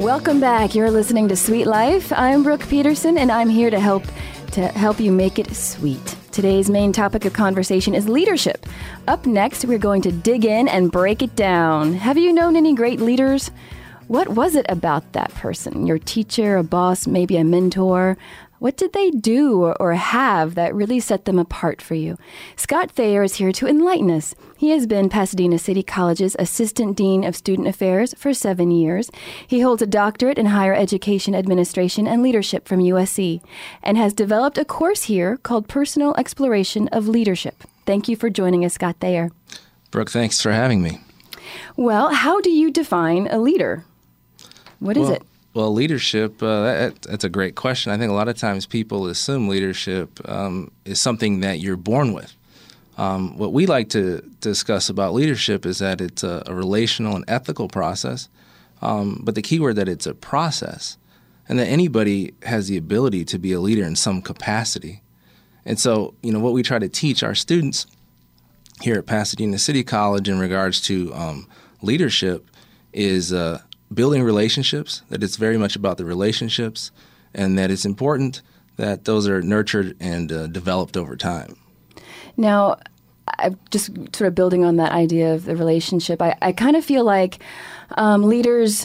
Welcome back. You're listening to Sweet Life. I'm Brooke Peterson, and I'm here to help you make it sweet. Today's main topic of conversation is leadership. Up next, we're going to dig in and break it down. Have you known any great leaders? What was it about that person? Your teacher, a boss, maybe a mentor? What did they do or have that really set them apart for you? Scott Thayer is here to enlighten us. He has been Pasadena City College's Assistant Dean of Student Affairs for 7 years. He holds a doctorate in Higher Education Administration and Leadership from USC and has developed a course here called Personal Exploration of Leadership. Thank you for joining us, Scott Thayer. Brooke, thanks for having me. Well, how do you define a leader? What is it? Well, leadership, that's a great question. I think a lot of times people assume leadership is something that you're born with. What we like to discuss about leadership is that it's a relational and ethical process, but the key word that it's a process, and that anybody has the ability to be a leader in some capacity. And so, what we try to teach our students here at Pasadena City College in regards to leadership is building relationships, that it's very much about the relationships, and that it's important that those are nurtured and developed over time. Now, I'm just sort of building on that idea of the relationship. I kind of feel like leaders,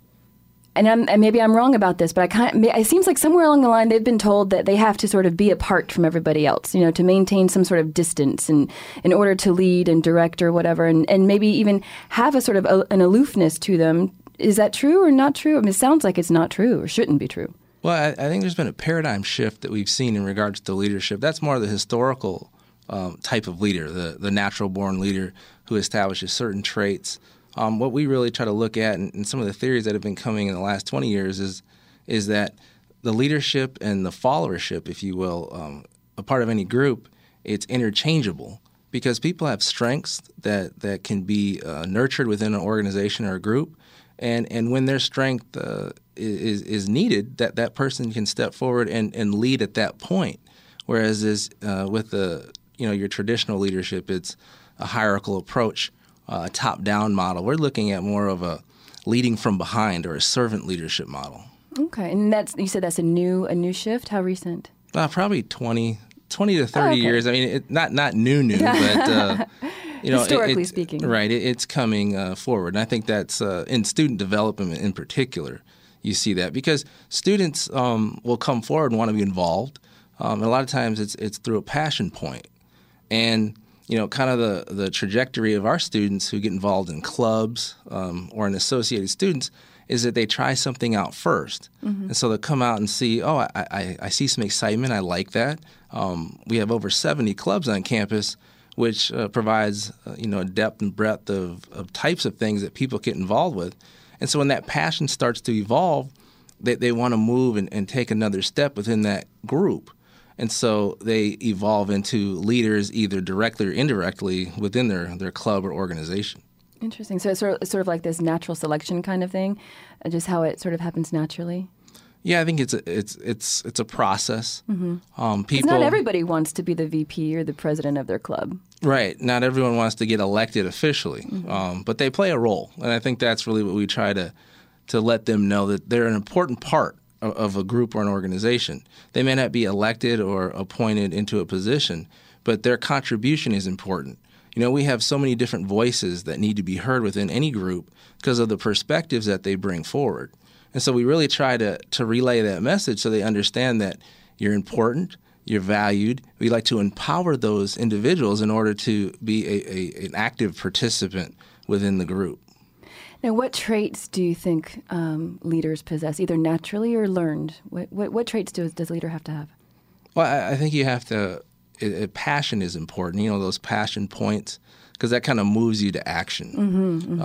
and maybe I'm wrong about this, but it seems like somewhere along the line they've been told that they have to sort of be apart from everybody else, to maintain some sort of distance and in order to lead and direct or whatever, and maybe even have a sort of an aloofness to them. Is that true or not true? I mean, it sounds like it's not true or shouldn't be true. Well, I think there's been a paradigm shift that we've seen in regards to leadership. That's more the historical type of leader, the natural-born leader who establishes certain traits. What we really try to look at, and some of the theories that have been coming in the last 20 years, is that the leadership and the followership, if you will, a part of any group, it's interchangeable because people have strengths that can be nurtured within an organization or a group. And when their strength is needed, that person can step forward and lead at that point. Whereas with your traditional leadership, it's a hierarchical approach, a top-down model. We're looking at more of a leading from behind or a servant leadership model. Okay, and you said that's a new shift. How recent? Probably 20 to 30 years. I mean, not new, but. Historically speaking. Right. It's coming forward. And I think that's in student development in particular, you see that. Because students will come forward and want to be involved. And a lot of times it's through a passion point. And, kind of the trajectory of our students who get involved in clubs or in associated students is that they try something out first. Mm-hmm. And so they'll come out and see, I see some excitement. I like that. We have over 70 clubs on campus, which provides a depth and breadth of types of things that people get involved with. And so when that passion starts to evolve, they want to move and take another step within that group. And so they evolve into leaders either directly or indirectly within their club or organization. Interesting. So it's sort of like this natural selection kind of thing, just how it sort of happens naturally? Yeah, I think it's a process. Mm-hmm. People, not everybody wants to be the VP or the president of their club. Right. Not everyone wants to get elected officially, mm-hmm. But they play a role. And I think that's really what we try to let them know, that they're an important part of a group or an organization. They may not be elected or appointed into a position, but their contribution is important. We have so many different voices that need to be heard within any group because of the perspectives that they bring forward. And so we really try to relay that message so they understand that you're important, you're valued. We like to empower those individuals in order to be an active participant within the group. Now, what traits do you think leaders possess, either naturally or learned? What traits does a leader have to have? Well, I think you have to passion is important, those passion points, because that kind of moves you to action. Mm-hmm,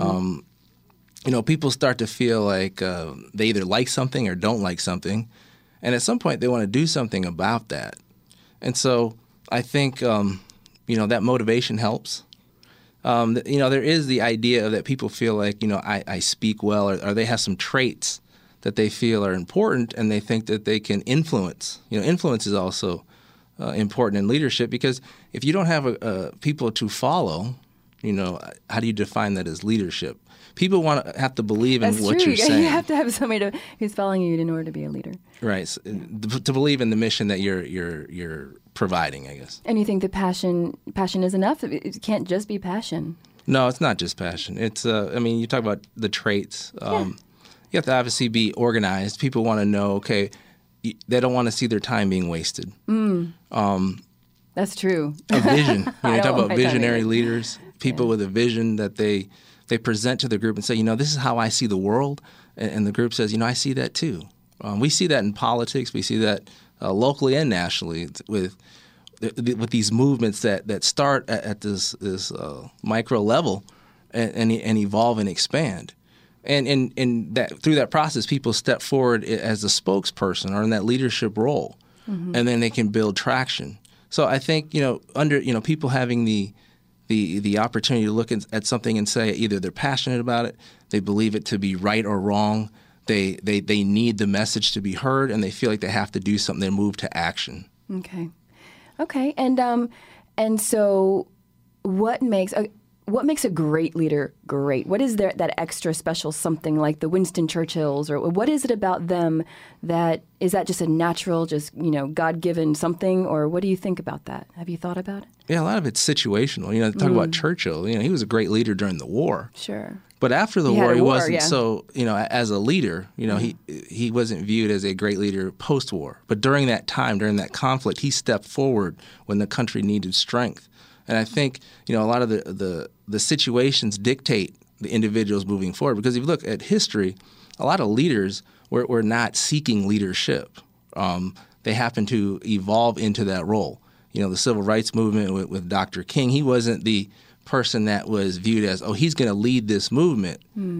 mm-hmm. People start to feel like they either like something or don't like something, and at some point they want to do something about that. And so I think, that motivation helps. There is the idea that people feel like, I speak well, or they have some traits that they feel are important, and they think that they can influence. Influence is also important in leadership, because if you don't have people to follow, how do you define that as leadership? people have to believe in That's what true. you're saying. You have to have somebody who's following you in order to be a leader. Right. So, to believe in the mission that you're providing, I guess. And you think that passion is enough? It can't just be passion. No, it's not just passion. It's I mean, you talk about the traits. You have to obviously be organized. People want to know, okay, they don't want to see their time being wasted. That's true. A vision. You talk about visionary leaders, people with a vision that they present to the group and say, this is how I see the world. And the group says, I see that too. We see that in politics. We see that locally and nationally with these movements that start at this micro level and evolve and expand. And that through that process, people step forward as a spokesperson or in that leadership role, and then they can build traction. So I think people having the opportunity to look at something and say either they're passionate about it, they believe it to be right or wrong, they need the message to be heard, and they feel like they have to do something. They move to action. Okay, and so what makes a great leader great? What is that extra special something like the Winston Churchills, or what is it about them is that just a natural, just God-given something, or what do you think about that? Have you thought about it? Yeah, a lot of it's situational. Talk about Churchill. He was a great leader during the war. Sure. But after the war, he wasn't so. As a leader, he wasn't viewed as a great leader post-war. But during that time, during that conflict, he stepped forward when the country needed strength. And I think, a lot of the situations dictate the individuals moving forward. Because if you look at history, a lot of leaders were not seeking leadership. They happened to evolve into that role. The civil rights movement with Dr. King, he wasn't the person that was viewed as, he's going to lead this movement.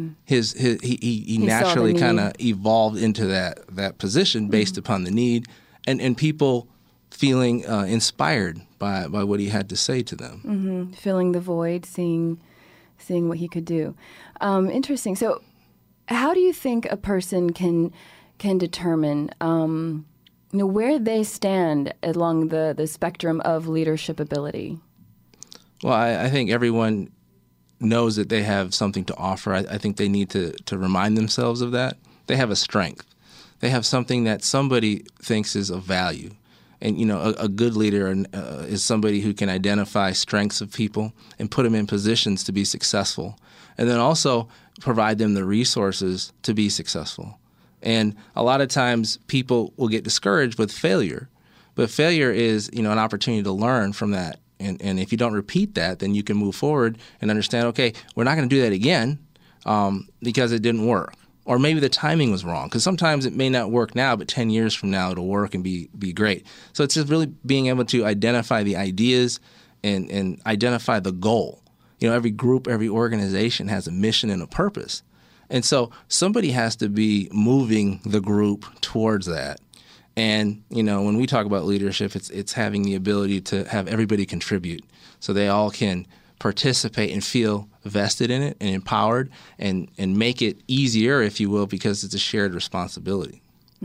He naturally kind of evolved into that position based upon the need, and people feeling inspired by what he had to say to them. Filling the void, seeing what he could do. Interesting. So how do you think a person can determine where they stand along the spectrum of leadership ability? Well, I think everyone knows that they have something to offer. I think they need to remind themselves of that. They have a strength. They have something that somebody thinks is of value. And, a good leader is somebody who can identify strengths of people and put them in positions to be successful, and then also provide them the resources to be successful. And a lot of times people will get discouraged with failure, but failure is, an opportunity to learn from that. And if you don't repeat that, then you can move forward and understand, okay, we're not going to do that again because it didn't work. Or maybe the timing was wrong, because sometimes it may not work now, but 10 years from now it'll work and be great. So it's just really being able to identify the ideas and identify the goal. Every group, every organization has a mission and a purpose. And so somebody has to be moving the group towards that. And, when we talk about leadership, it's having the ability to have everybody contribute so they all can participate and feel vested in it and empowered and make it easier, if you will, because it's a shared responsibility.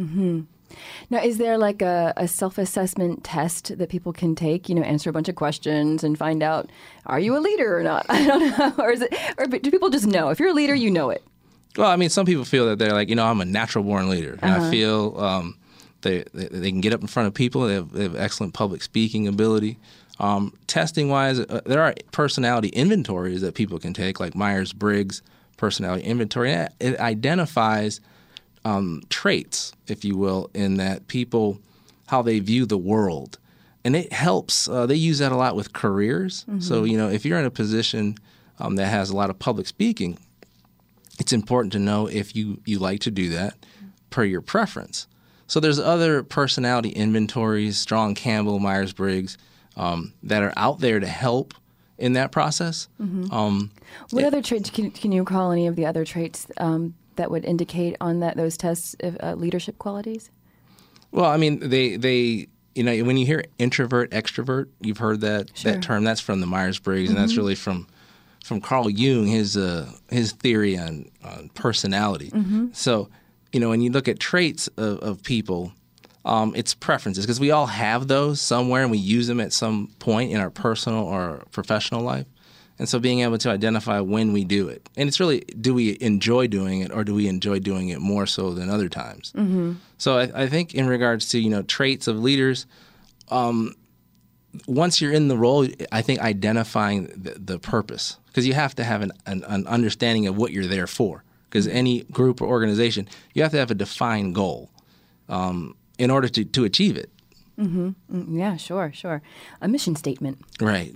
Now, is there like a self-assessment test that people can take, answer a bunch of questions and find out, are you a leader or not? I don't know. Or do people just know? If you're a leader, you know it. Well, some people feel that they're like, I'm a natural-born leader. And I feel they can get up in front of people. They have excellent public speaking ability. Testing-wise, there are personality inventories that people can take, like Myers-Briggs personality inventory. It identifies traits, if you will, in that people, how they view the world. And it helps. They use that a lot with careers. So, if you're in a position that has a lot of public speaking, it's important to know if you like to do that per your preference. So there's other personality inventories, Strong, Campbell, Myers-Briggs, that are out there to help in that process. What other traits, can you recall any of the other traits that would indicate on those tests of leadership qualities? Well, they when you hear introvert, extrovert, you've heard that term. That's from the Myers-Briggs, and that's really from Carl Jung, his theory on personality. So, when you look at traits of people, it's preferences, because we all have those somewhere and we use them at some point in our personal or professional life. And so being able to identify when we do it. And it's really, do we enjoy doing it, or do we enjoy doing it more so than other times? Mm-hmm. So I think in regards to, traits of leaders, once you're in the role, I think identifying the purpose, because you have to have an understanding of what you're there for. Because any group or organization, you have to have a defined goal in order to achieve it. Mm-hmm. Yeah, sure. A mission statement. Right.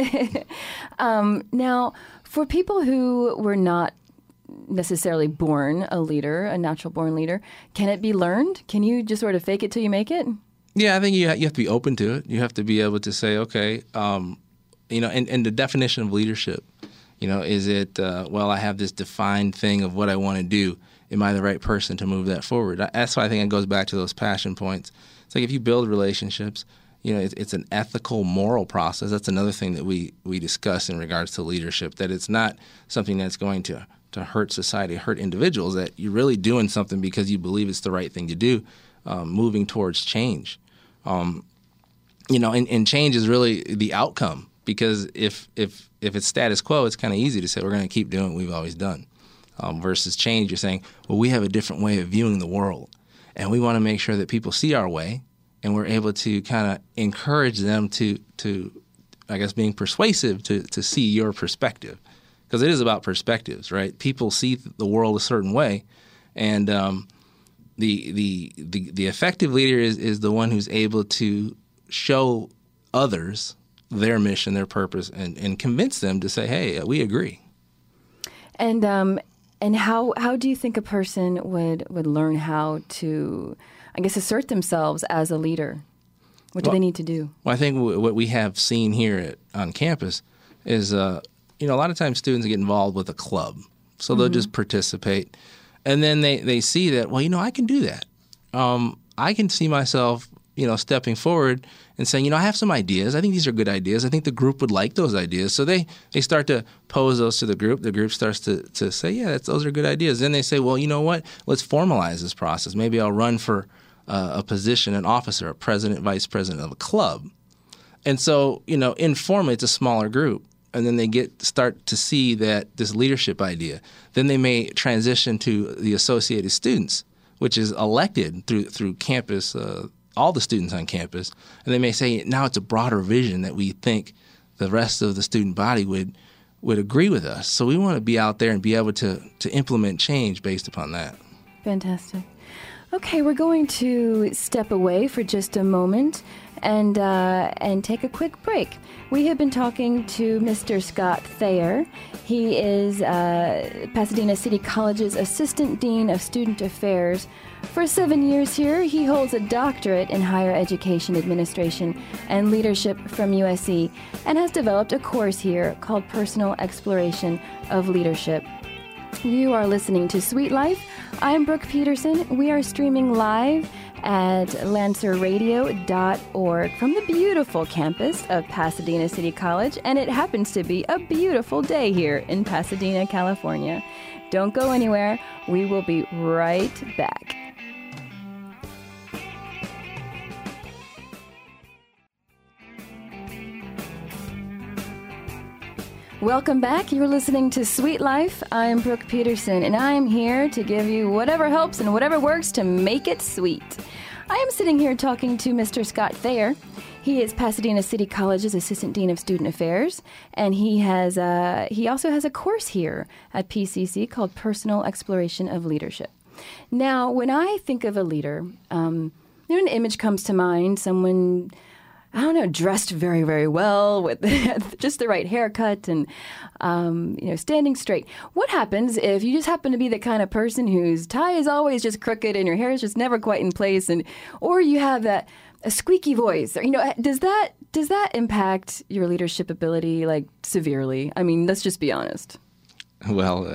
Now, for people who were not necessarily born a leader, a natural born leader, can it be learned? Can you just sort of fake it till you make it? Yeah, I think you have to be open to it. You have to be able to say, okay, and the definition of leadership, is it, I have this defined thing of what I want to do. Am I the right person to move that forward? That's why I think it goes back to those passion points. It's like if you build relationships, it's an ethical, moral process. That's another thing that we discuss in regards to leadership, that it's not something that's going to hurt society, hurt individuals, that you're really doing something because you believe it's the right thing to do, moving towards change. And change is really the outcome, because if it's status quo, it's kind of easy to say we're going to keep doing what we've always done. Versus change, you're saying, well, we have a different way of viewing the world, and we want to make sure that people see our way, and we're able to kind of encourage them to I guess, being persuasive to see your perspective, because it is about perspectives, right? People see the world a certain way, and the effective leader is the one who's able to show others their mission, their purpose, and convince them to say, hey, we agree. And how do you think a person would learn how to, I guess, assert themselves as a leader? What do they need to do? Well, I think what we have seen here on campus is, a lot of times students get involved with a club. So they'll just participate. And then they see that, I can do that. I can see myself, stepping forward and saying, I have some ideas. I think these are good ideas. I think the group would like those ideas. So they start to pose those to the group. The group starts to say, yeah, those are good ideas. Then they say, well, you know what? Let's formalize this process. Maybe I'll run for a position, an officer, a president, vice president of a club. And so, informally, it's a smaller group. And then they start to see that this leadership idea. Then they may transition to the associated students, which is elected through campus, all the students on campus. And they may say, now it's a broader vision that we think the rest of the student body would agree with us. So we want to be out there and be able to implement change based upon that. Fantastic. Okay, we're going to step away for just a moment and take a quick break. We have been talking to Mr. Scott Thayer. He is Pasadena City College's Assistant Dean of Student Affairs. For 7 years here, he holds a doctorate in higher education administration and leadership from USC, and has developed a course here called Personal Exploration of Leadership. You are listening to Sweet Life. I'm Brooke Peterson. We are streaming live at lancerradio.org from the beautiful campus of Pasadena City College, and it happens to be a beautiful day here in Pasadena, California. Don't go anywhere. We will be right back. Welcome back. You're listening to Sweet Life. I'm Brooke Peterson, and I'm here to give you whatever helps and whatever works to make it sweet. I am sitting here talking to Mr. Scott Thayer. He is Pasadena City College's Assistant Dean of Student Affairs, and he also has a course here at PCC called Personal Exploration of Leadership. Now, when I think of a leader, an image comes to mind, someone, dressed very, very well with just the right haircut and, standing straight. What happens if you just happen to be the kind of person whose tie is always just crooked and your hair is just never quite in place, or you have a squeaky voice? Does that impact your leadership ability, severely? I mean, let's just be honest. Well,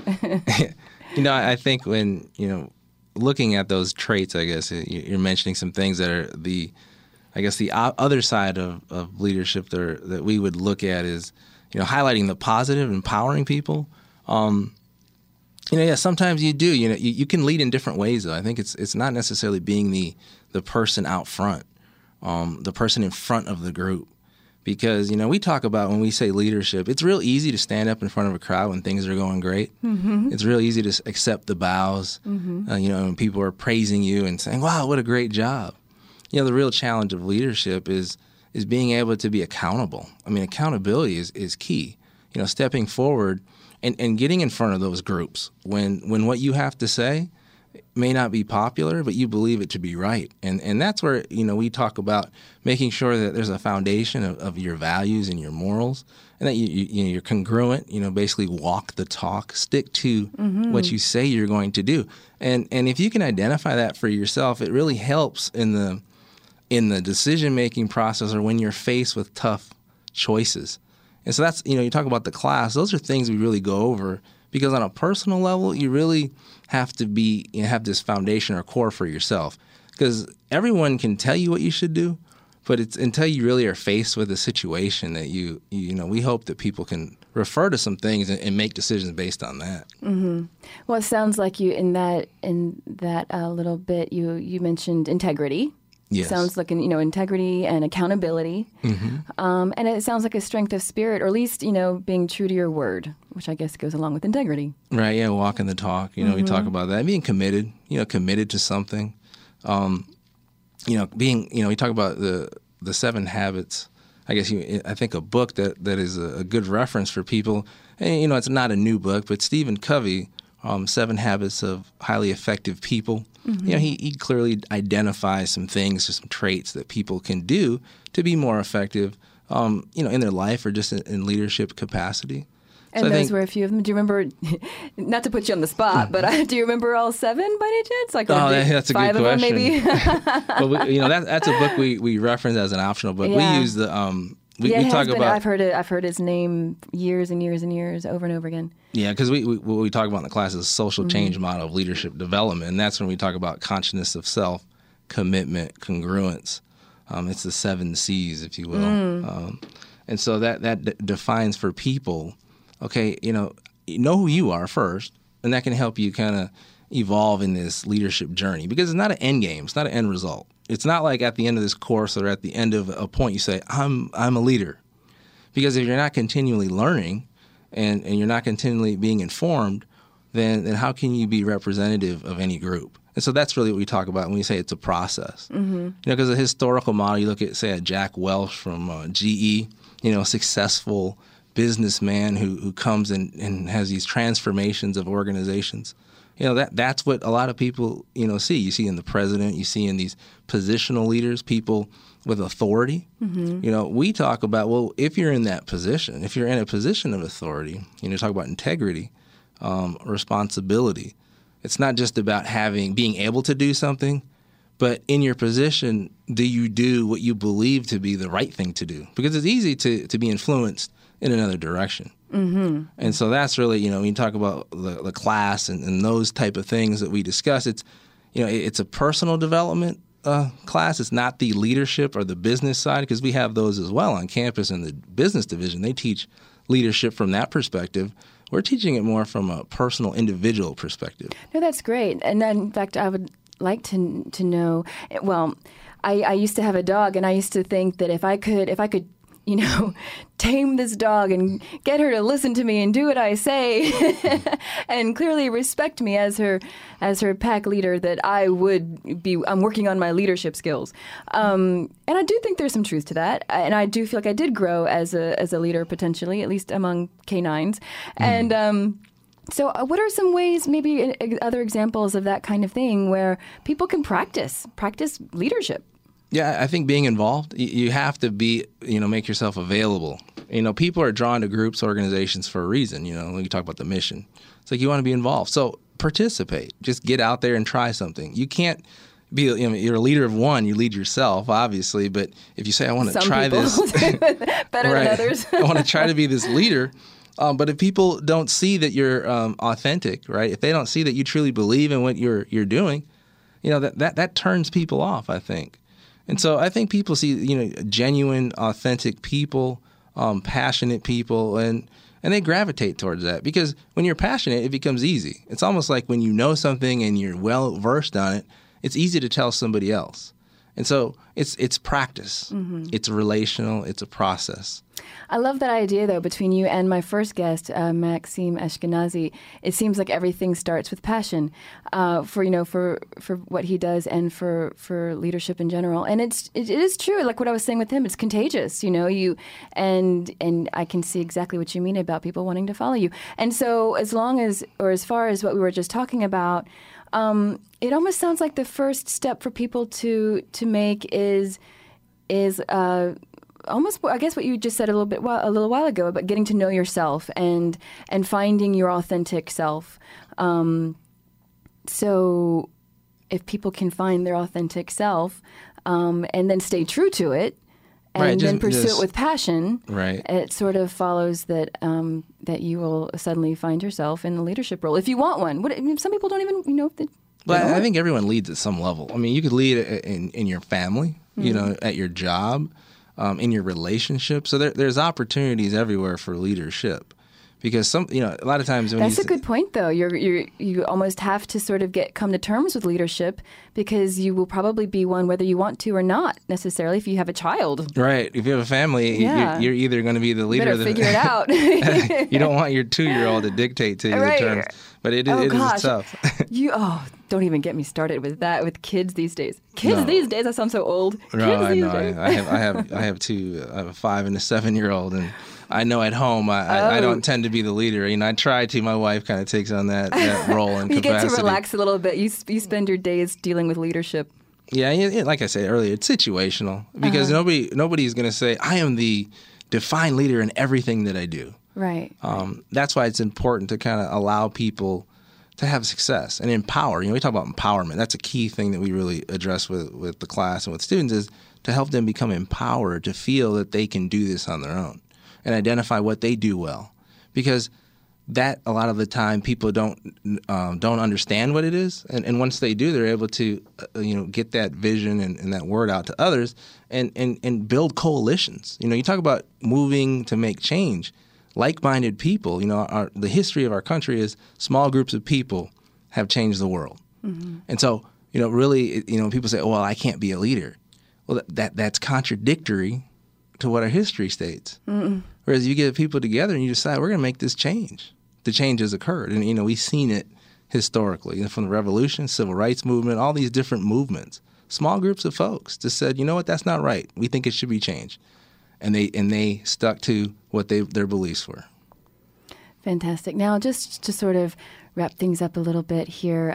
I think when, looking at those traits, I guess you're mentioning some things that are the other side of leadership that we would look at is, highlighting the positive, empowering people. Sometimes you do. You can lead in different ways, though. I think it's not necessarily being the person out front, the person in front of the group, because, we talk about when we say leadership, it's real easy to stand up in front of a crowd when things are going great. Mm-hmm. It's real easy to accept the bows, when people are praising you and saying, wow, what a great job. The real challenge of leadership is being able to be accountable. I mean, accountability is key. Stepping forward and getting in front of those groups when what you have to say may not be popular, but you believe it to be right. And that's where, we talk about making sure that there's a foundation of your values and your morals, and that you're congruent, basically walk the talk, stick to what you say you're going to do. And if you can identify that for yourself, it really helps in the decision-making process or when you're faced with tough choices. And so that's, you talk about the class, those are things we really go over, because on a personal level, you really have to have this foundation or core for yourself. Because everyone can tell you what you should do, but it's until you really are faced with a situation that we hope that people can refer to some things and make decisions based on that. Mm-hmm. Well, it sounds like you in that little bit you mentioned integrity. Yes. Sounds like integrity and accountability, and it sounds like a strength of spirit, or at least being true to your word, which I guess goes along with integrity. Right. Yeah. Walking the talk. We talk about that, being committed. Committed to something. Being. We talk about the 7 habits. I guess I think a book that is a good reference for people. And it's not a new book, but Stephen Covey, 7 Habits of Highly Effective People. Mm-hmm. He clearly identifies some things or some traits that people can do to be more effective, in their life or just in leadership capacity. And so those were a few of them. Do you remember, not to put you on the spot, but do you remember all 7 by any chance? Like, that's a good question. 5 of them maybe? Well, that's a book we reference as an optional book. Yeah. We use the... We talk about. I've heard his name years and years and years over and over again. Yeah, because what we talk about in the class is a social change model of leadership development, and that's when we talk about consciousness of self, commitment, congruence. It's the 7 C's, if you will, and so that defines for people. Okay, know who you are first, and that can help you kind of evolve in this leadership journey, because it's not an end game, it's not an end result. It's not like at the end of this course or at the end of a point you say, I'm a leader. Because if you're not continually learning and you're not continually being informed, then how can you be representative of any group? And so that's really what we talk about when we say it's a process. Mm-hmm. Because a historical model, you look at, say, a Jack Welch from GE, successful businessman who comes and has these transformations of organizations. That's what a lot of people, see. You see in the president, you see in these positional leaders, people with authority. Mm-hmm. We talk about, well, if you're in that position, if you're in a position of authority, talk about integrity, responsibility. It's not just about being able to do something, but in your position, do you do what you believe to be the right thing to do? Because it's easy to be influenced in another direction. Mm-hmm. And so that's really, when you talk about the class and those type of things that we discuss, it's, it's a personal development class. It's not the leadership or the business side, because we have those as well on campus in the business division. They teach leadership from that perspective. We're teaching it more from a personal, individual perspective. No, that's great. And then, in fact, I would like to know, well, I used to have a dog, and I used to think that if I could tame this dog and get her to listen to me and do what I say and clearly respect me as her pack leader, that I'm working on my leadership skills. And I do think there's some truth to that. And I do feel like I did grow as a leader potentially, at least among K9s. Mm. And so what are some ways, maybe other examples of that kind of thing where people can practice leadership? Yeah, I think being involved, you have to make yourself available. People are drawn to groups, organizations for a reason, when you talk about the mission. It's like you want to be involved. So participate. Just get out there and try something. You can't be, you're a leader of one, you lead yourself, obviously. But if you say, I want to try this. Better than others. I want to try to be this leader. But if people don't see that you're authentic, right? If they don't see that you truly believe in what you're doing, that turns people off, I think. And so I think people see, genuine, authentic people, passionate people, and they gravitate towards that. Because when you're passionate, it becomes easy. It's almost like when you know something and you're well versed on it, it's easy to tell somebody else. And so it's practice. It's relational. It's a process. I love that idea, though, between you and my first guest, Maxime Ashkenazi. It seems like everything starts with passion for what he does and for leadership in general. And it is true, like what I was saying with him, it's contagious, and I can see exactly what you mean about people wanting to follow you. And so as far as what we were just talking about, it almost sounds like the first step for people to make is almost, I guess, what you just said a little while ago about getting to know yourself and finding your authentic self. So if people can find their authentic self and then stay true to it and then pursue it with passion, it sort of follows that you will suddenly find yourself in the leadership role if you want one. Some people don't even But I think everyone leads at some level. I mean, you could lead in your family, at your job. In your relationship. So there's opportunities everywhere for leadership, because a lot of times when that's a good point, though. You almost have to sort of come to terms with leadership, because you will probably be one whether you want to or not necessarily. If you have a child, right? If you have a family, you're either going to be the leader. Better figure it out. You don't want your 2-year-old to dictate to you the terms, but it is tough. Don't even get me started with that with kids these days. These days, I sound so old. I know. I have two. I have a 5 and a 7-year-old, and I know at home I don't tend to be the leader. I try to. My wife kind of takes on that role and you capacity. You get to relax a little bit. You spend your days dealing with leadership. Yeah, like I said earlier, it's situational, because nobody's going to say I am the defined leader in everything that I do. Right. That's why it's important to kind of allow people to have success and empower. We talk about empowerment. That's a key thing that we really address with the class and with students, is to help them become empowered to feel that they can do this on their own and identify what they do well. Because that, a lot of the time, people don't understand what it is, and once they do, they're able to get that vision and that word out to others and build coalitions. You talk about moving to make change. Like-minded people, the history of our country is small groups of people have changed the world. Mm-hmm. And so, really, people say, oh, well, I can't be a leader. Well, that's contradictory to what our history states. Mm-mm. Whereas you get people together and you decide, we're going to make this change. The change has occurred. And, we've seen it historically, from the revolution, civil rights movement, all these different movements. Small groups of folks just said, you know what, that's not right. We think it should be changed. And they stuck to what their beliefs were. Fantastic. Now, just to sort of wrap things up a little bit here,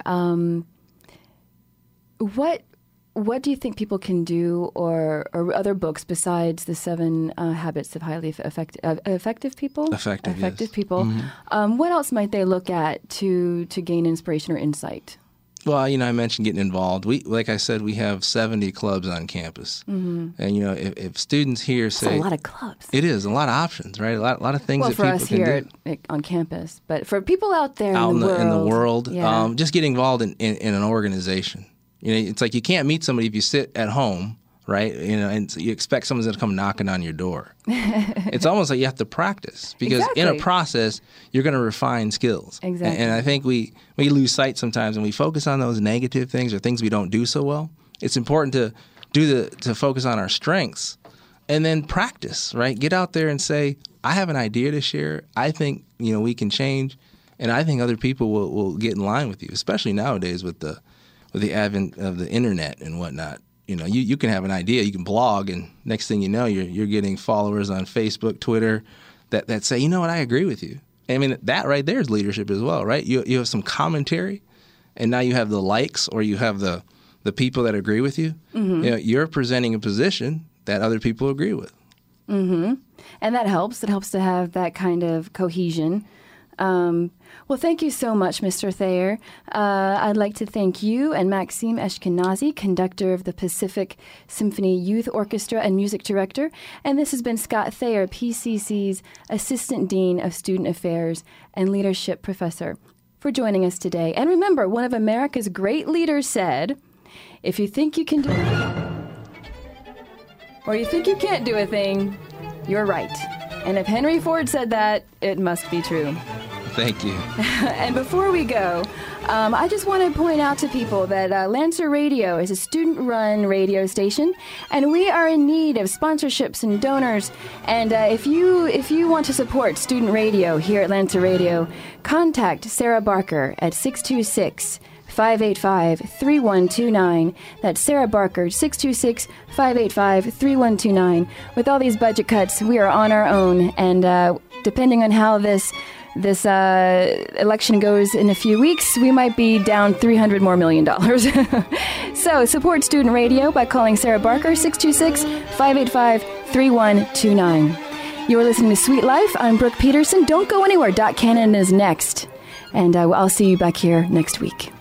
what do you think people can do, or other books besides the 7 Habits of Highly Effective People? Effective yes. people. Mm-hmm. What else might they look at to gain inspiration or insight? Well, I mentioned getting involved. Like I said, we have 70 clubs on campus. Mm-hmm. And, if students here say... That's a lot of clubs. It is. A lot of options, right? A lot of things that people can do. Well, for us here on campus. But for people out there in the world, just get involved in an organization. It's like you can't meet somebody if you sit at home, right? And you expect someone's going to come knocking on your door. It's almost like you have to practice, because in a process, you're going to refine skills. Exactly. And I think we lose sight sometimes when we focus on those negative things or things we don't do so well. It's important to focus on our strengths and then practice, right? Get out there and say, I have an idea to share. I think, we can change. And I think other people will get in line with you, especially nowadays with the advent of the internet and whatnot. You can have an idea, you can blog, and next thing you know, you're getting followers on Facebook, Twitter, that say, you know what, I agree with you. I mean, that right there is leadership as well, right? You have some commentary, and now you have the likes, or you have the people that agree with you. Mm-hmm. You're presenting a position that other people agree with. Mm-hmm. And that helps. It helps to have that kind of cohesion. Well, thank you so much, Mr. Thayer. I'd like to thank you and Maxime Ashkenazi, conductor of the Pacific Symphony Youth Orchestra and music director. And this has been Scott Thayer, PCC's Assistant Dean of Student Affairs and Leadership Professor, for joining us today. And remember, one of America's great leaders said, if you think you can do it, or you think you can't do a thing, you're right. And if Henry Ford said that, it must be true. Thank you. And before we go, I just want to point out to people that Lancer Radio is a student-run radio station, and we are in need of sponsorships and donors. And if you want to support student radio here at Lancer Radio, contact Sarah Barker at 626-585-3129. That's Sarah Barker, 626-585-3129. With all these budget cuts, we are on our own, and depending on how this election goes in a few weeks, we might be down $300 million more. So support student radio by calling Sarah Barker, 626-585-3129. You're listening to Sweet Life. I'm Brooke Peterson. Don't go anywhere. Dot Cannon is next. And I'll see you back here next week.